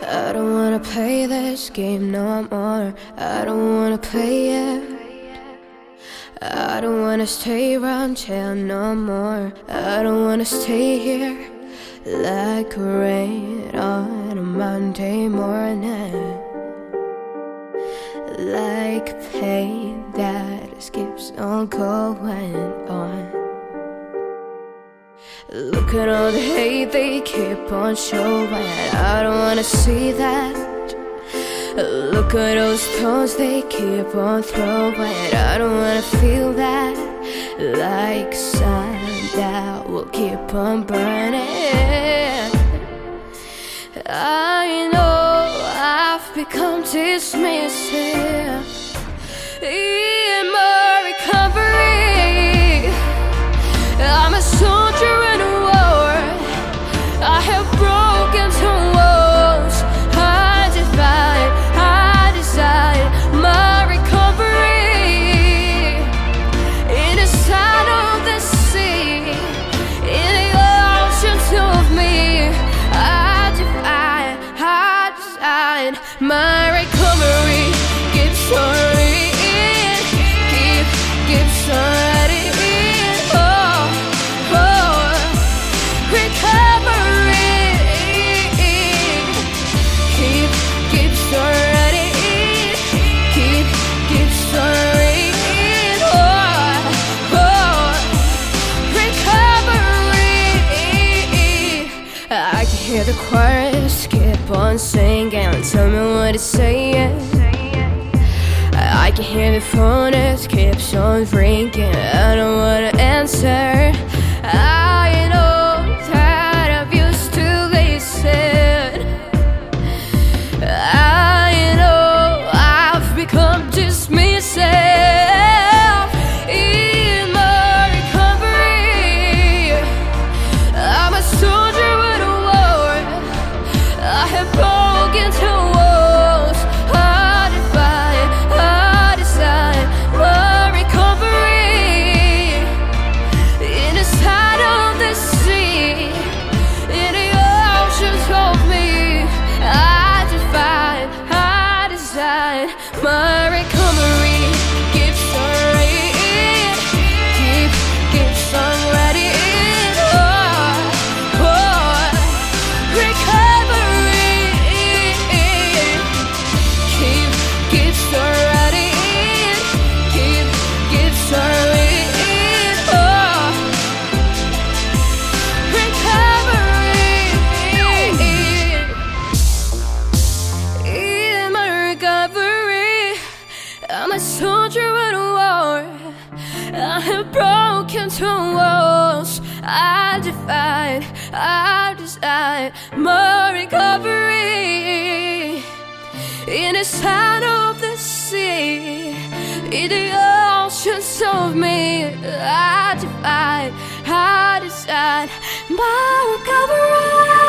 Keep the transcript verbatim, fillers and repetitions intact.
I don't wanna play this game no more. I don't wanna play it. I don't wanna stay around jail no more. I don't wanna stay here like rain on a Monday morning, like pain that just keeps on going on. Look at all the hate they keep on showing. I don't wanna see that. Look at those stones they keep on throwing. I don't wanna feel that. Like sun that will keep on burning. I know I've become dismissive in my recovery. I'm a soldier in a war. I have broken some walls. I divide, I decide my recovery. In the side of the sea, in the oceans of me, I divide, I decide my recovery. Keeps on reading, keep, keeps on writing. Hear the chorus keep on singing. Tell me what it's saying. I can hear the phone, it keeps on ringing. I don't wanna answer. I know that I've used to listen. I know I've become dismissive. My recovery keeps on reading, keep, keeps on writing. Oh, oh, recovery, keep, keeps on writing, keep, keeps on reading. Oh, recovery, in my recovery. I'm a soldier in a war. I have broken two walls. I divide, I decide my recovery. In the side of the sea, in the oceans of me, I divide, I decide my recovery.